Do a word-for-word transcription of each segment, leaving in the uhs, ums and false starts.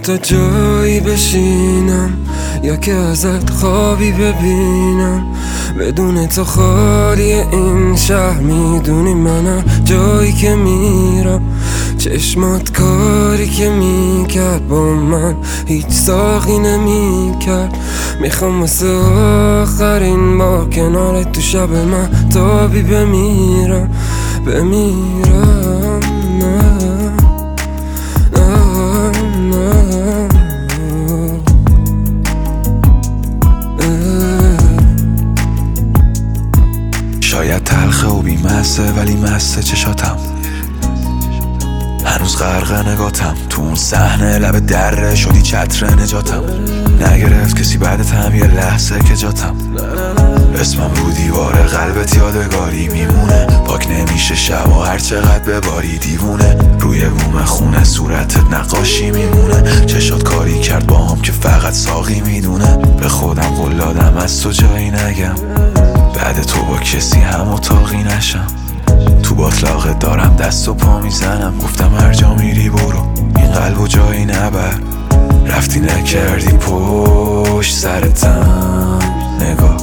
تا جایی بشینم یا که ازت خوابی ببینم، بدون تو خالی این شهر. میدونی منم جایی که میرم، چشمات کاری که میکرد با من هیچ ساقی نمیکرد. میخوام واسه آخرین بار کنارت تو شب من تابی بمیرم بمیرم. نه شاید تلخه و بیمسته ولی مسته چشاتم، هنوز غرق نگاتم تو اون صحنه لب دره شدی چتر نجاتم. نگرفت کسی بعدت هم یه لحظه که جاتم، اسمم رو دیوار قلبت یادگاری میمونه. پاک نمیشه شب و هر چقدر بباری دیوونه، روی بوم خونه صورتت نقاشی میمونه. چشات کاری کرد با هم که فقط ساقی میدونه. به خودم قول دادم از تو جایی نگم، بعد تو با کسی هم اتاقی نشم. تو باطلاقت دارم دست و پا میزنم، گفتم هر جا میری برو این قلب و جایی نبر. رفتی نکردی پشت سرتم نگاه،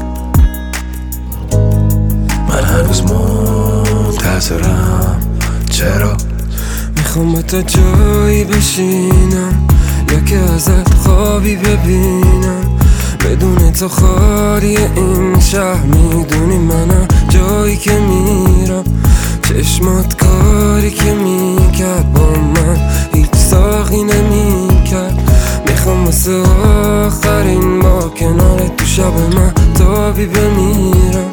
من هنوز منتظرم. چرا؟ میخوام با تا جایی بشینم یا که ازت خوابی ببینم، بدون تو خالی این شهر. میدونی منم جایی که میرم، چشمات کاری که میکرد با من هیچ ساقی نمیکرد. میخوام واسه آخرین بار کنارت تو شب من تابی بمیرم.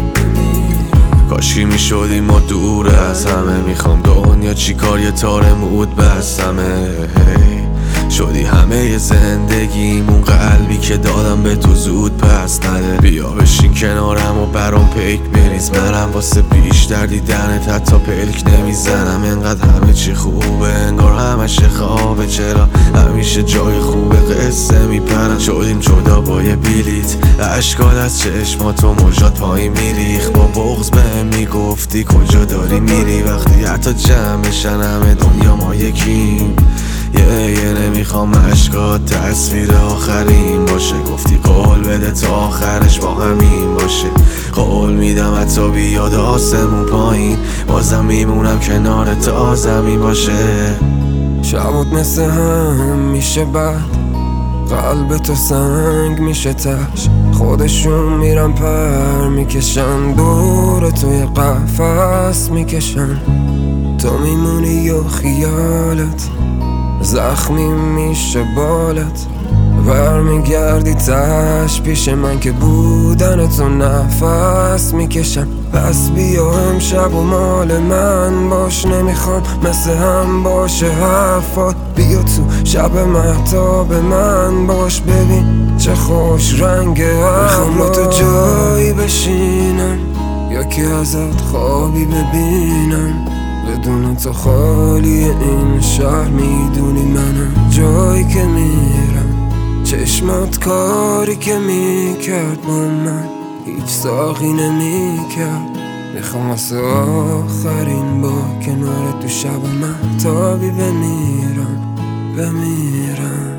کاشکی میشدیم ما دور از همه، میخوام دنیا چی کار یه تار مود بستمه. شدی همه زندگیم، اون قلبی که دادم به تو زود پس نده. بیا بشین کنارم و برام پیک بریز، منم واسه بیشتر دیدنت حتی پلک نمیزنم. انقدر همه چی خوبه انگار همش خوابه، چرا همیشه جای خوبه قصه میپرم. شدیم جدا با یه بلیت، اشکال از چشماتو موجات پایین میریخ. با بغض بهم میگفتی کجا داری میری، وقتی حتی جمعشن همه دنیا ما یکیم. یه یه نمیخوام اشکات تصویر آخرین باشه، گفتی قول بده تا آخرش با همین باشه. قول میدم حتی بیاد آسمون پایین، بازم میمونم کنار تا زمین باشه. شبات مثل هم میشه بعد، قلب تو سنگ میشه تش. خودشون میرن پر میکشن، دور توی قفس میکشن. تو میمونی و خیالت زخمی میشه بالت، برمیگردی تش پیش من که بودن تو نفس میکشم. پس بیا امشب و مال من باش، نمیخوام مثل هم باشه حرفات. بیا تو شب مهتاب من باش، ببین چه خوش رنگ ابرات. میخوام با تو جایی بشینم یا که ازت خوابی ببینم، بدون تو خالی این شهر. میدونی منم جایی که میرم، چشمات کاری که میکرد با من هیچ ساقی نمیکرد. میخوام واسه آخرین با کنار تو شب من تابی بمیرم بمیرم.